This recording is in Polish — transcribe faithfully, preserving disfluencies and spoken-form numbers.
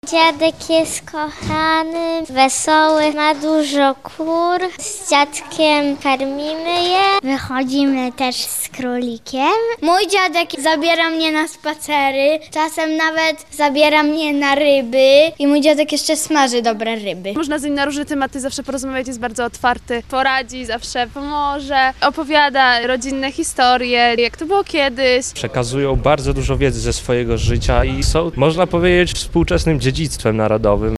Dziadek jest kochany, wesoły, ma dużo kur, z dziadkiem karmimy je. Wychodzimy też z królikiem. Mój dziadek zabiera mnie na spacery, czasem nawet zabiera mnie na ryby i mój dziadek jeszcze smaży dobre ryby. Można z nim na różne tematy zawsze porozmawiać, jest bardzo otwarty, poradzi, zawsze pomoże, opowiada rodzinne historie, jak to było kiedyś. Przekazują bardzo dużo wiedzy ze swojego życia i są, można powiedzieć, współczesnym dziedzictwem narodowym.